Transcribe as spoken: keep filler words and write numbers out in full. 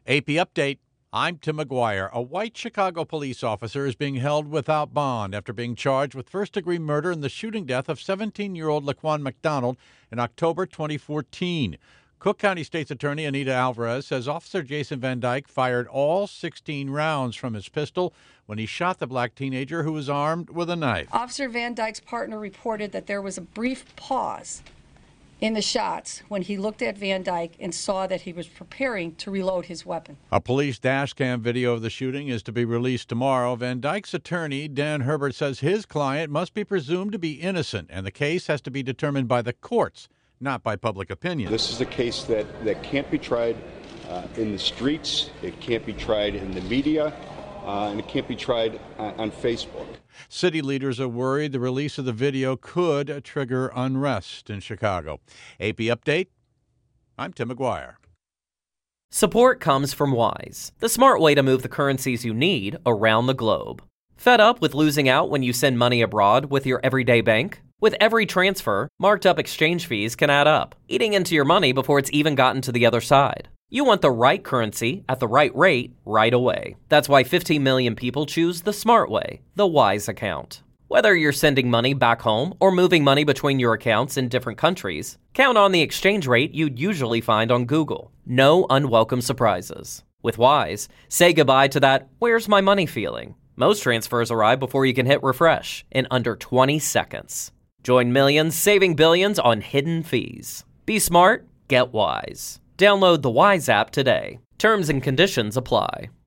A P Update. I'm Tim McGuire. A white Chicago police officer is being held without bond after being charged with first-degree murder in the shooting death of seventeen-year-old Laquan McDonald in October twenty fourteen. Cook County State's Attorney Anita Alvarez says Officer Jason Van Dyke fired all sixteen rounds from his pistol when he shot the black teenager who was armed with a knife. Officer Van Dyke's partner reported that there was a brief pause in the shots when he looked at Van Dyke and saw that he was preparing to reload his weapon. A police dash cam video of the shooting is to be released tomorrow. Van Dyke's attorney, Dan Herbert, says his client must be presumed to be innocent, and the case has to be determined by the courts, not by public opinion. This is a case that, that can't be tried uh, in the streets, it can't be tried in the media, uh, and it can't be tried uh, on Facebook. City leaders are worried the release of the video could trigger unrest in Chicago. A P Update. I'm Tim McGuire. Support comes from Wise, the smart way to move the currencies you need around the globe. Fed up with losing out when you send money abroad with your everyday bank? With every transfer, marked up exchange fees can add up, eating into your money before it's even gotten to the other side. You want the right currency at the right rate right away. That's why fifteen million people choose the smart way, the Wise account. Whether you're sending money back home or moving money between your accounts in different countries, count on the exchange rate you'd usually find on Google. No unwelcome surprises. With Wise, say goodbye to that "where's my money" feeling. Most transfers arrive before you can hit refresh in under twenty seconds. Join millions saving billions on hidden fees. Be smart, get Wise. Download the Wise app today. Terms and conditions apply.